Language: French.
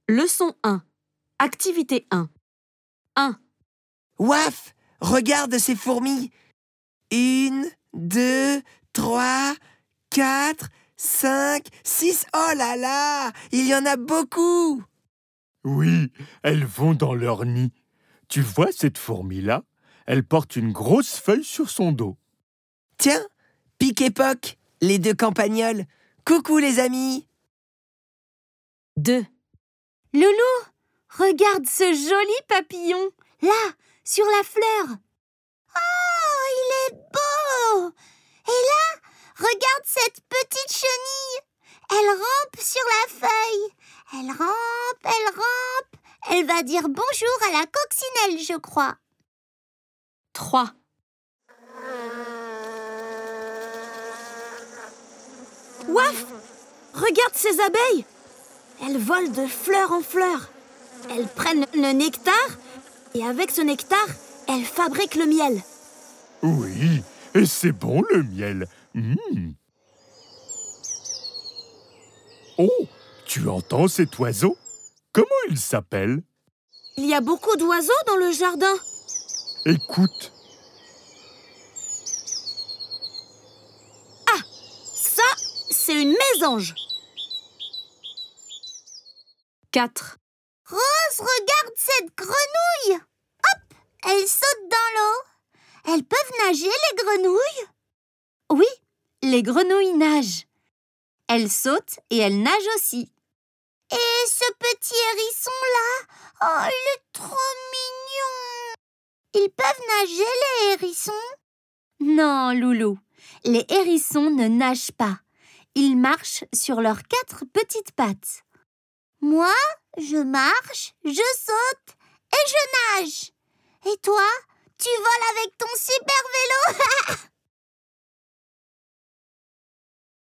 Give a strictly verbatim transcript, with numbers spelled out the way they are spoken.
Leçon un. Activité un. un. Waf! Regarde ces fourmis! Une, deux, trois, quatre, cinq, six. Oh là là! Il y en a beaucoup! Oui, elles vont dans leur nid. Tu vois cette fourmi-là? Elle porte une grosse feuille sur son dos. Tiens, Pic et Poc, les deux campagnols. Coucou les amis! deux. Loulou, regarde ce joli papillon, là, sur la fleur. Oh, il est beau! Et là, regarde cette petite chenille. Elle rampe sur la feuille. Elle rampe, elle rampe. Elle va dire bonjour à la coccinelle, je crois. trois. Waf! Regarde ces abeilles! Elles volent de fleur en fleur. Elles prennent le nectar et avec ce nectar, elles fabriquent le miel. Oui, et c'est bon le miel. Mmh. Oh, tu entends cet oiseau? Comment il s'appelle? Il y a beaucoup d'oiseaux dans le jardin. Écoute. Ah, ça, c'est une mésange. quatre. Rose, regarde cette grenouille. Hop, elle saute dans l'eau. Elles peuvent nager, les grenouilles? Oui, les grenouilles nagent. Elles sautent et elles nagent aussi. Et ce petit hérisson-là, oh, il est trop mignon. Ils peuvent nager, les hérissons? Non, Loulou, les hérissons ne nagent pas. Ils marchent sur leurs quatre petites pattes. Moi, je marche, je saute et je nage. Et toi, tu voles avec ton super vélo.